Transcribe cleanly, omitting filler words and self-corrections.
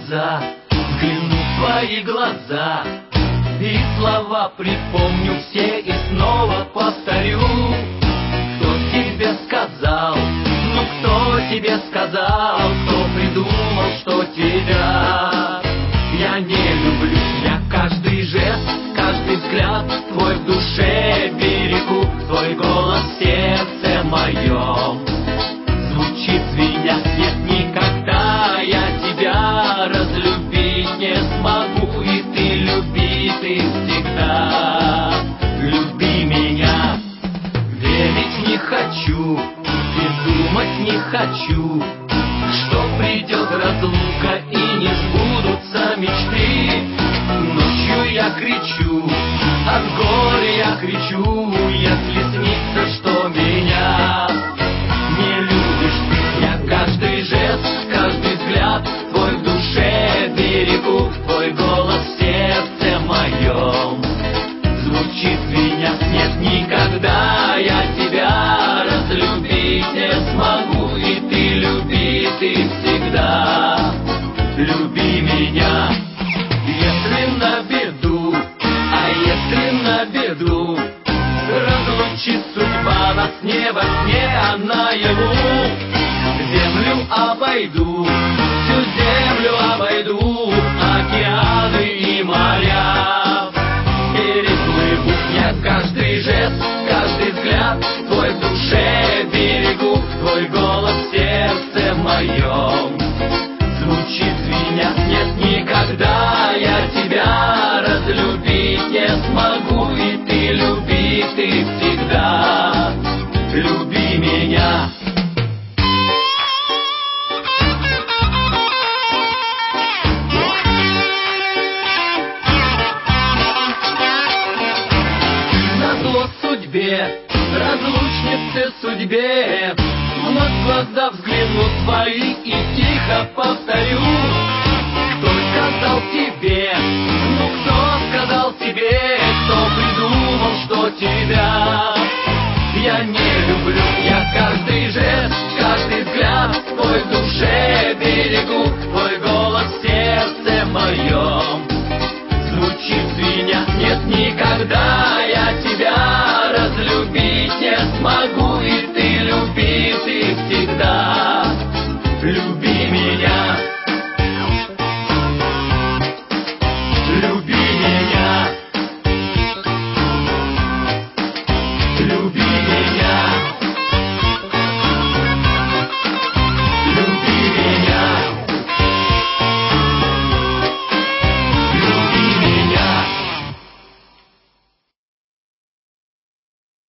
глаза, взгляну в твои глаза, и слова припомню все и снова повторю. Кто тебе сказал, ну кто тебе сказал, кто придумал, что тебя я не люблю? Я каждый жест, каждый взгляд твой в душе берегу, твой голос в сердце моем звучит звеня. Нет, никогда я тебя разлюбить не смогу, и ты люби, ты всегда люби меня. Верить не хочу и думать не хочу, что придет разлука и не сбудутся мечты. Ночью я кричу, от горя я кричу, если снится, что меня не любишь ты. Я каждый жест, каждый взгляд твой в душе берегу, твой голос в сердце моем звучит звеня. Нет, никогда я тебя разлюбить не смогу, и ты люби, ты всегда люби меня. Если на беду, а если на беду разлучит судьба нас не во сне, а наяву, землю обойду, всю землю обойду, океаны и моря переплыву. Я каждый жест, каждый взгляд твой в душе берегу, твой голос в сердце моем звучит звеня. Нет, никогда я тебя разлюбить не смогу, и ты люби, ты всегда люби меня. Назло судьбе, разлучнице судьбе, вновь в глаза взгляну твои и тихо повторю. Кто сказал тебе, ну кто сказал тебе, кто придумал, что тебя я не люблю? Я каждый жест, каждый взгляд твой в душе берегу, твой голос в сердце моем звучит звеня. Нет, никогда я тебя разлюбить не смогу,